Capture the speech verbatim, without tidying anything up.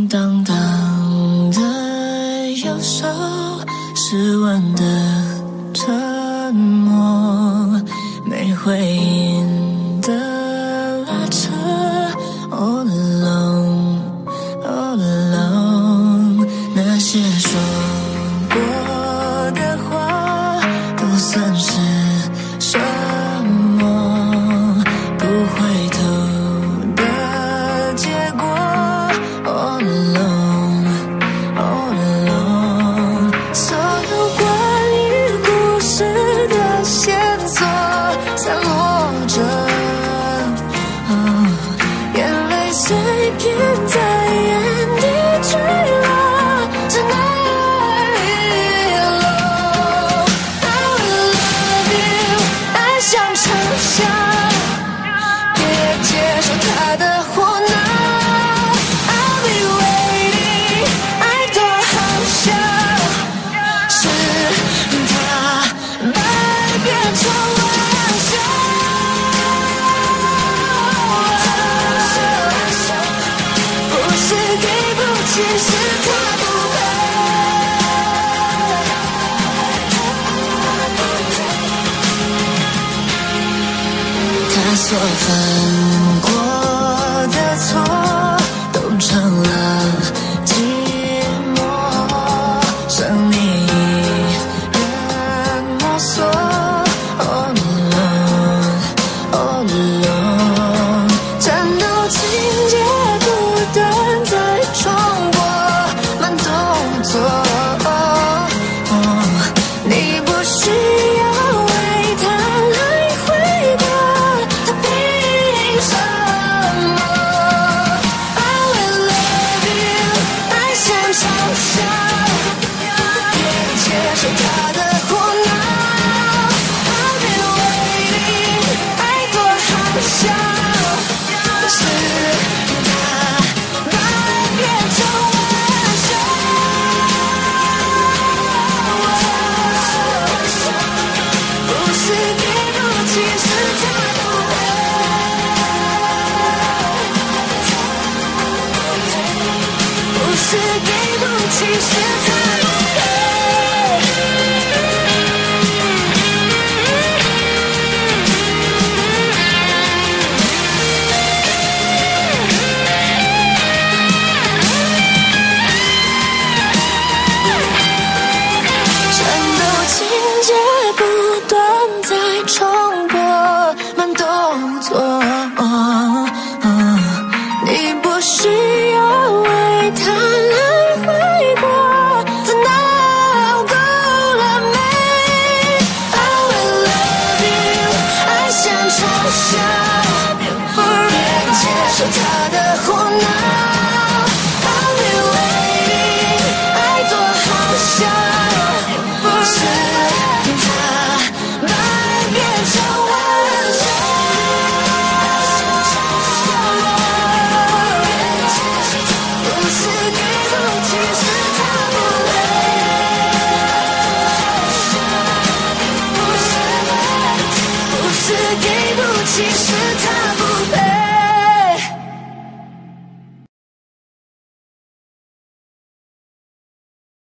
荡荡的忧愁，失温的沉默，没回应的拉扯。 All alone, all alone， 那些说过的话都算是什么？不回头的结果。All alone, all alone， 所有关于故事的线索散落着，哦，眼泪碎片在眼底坠落，真爱遗落。I will love you， 爱像长夏，别接受他的胡闹。I'll be waiting， 爱多好笑，是他把爱变成玩笑。 其实他不配，他所犯过的错都成了寂寞，剩你一人摸索。All alone, all alone， 战斗情节不断在重播。 哦，你不需要为他来回答，他凭什么 ？I will love you， 爱像嘲笑，别接受他的胡闹。I've been waiting， 爱多好笑，是他把爱变成玩笑。 其实他不配，不是给不起，是他。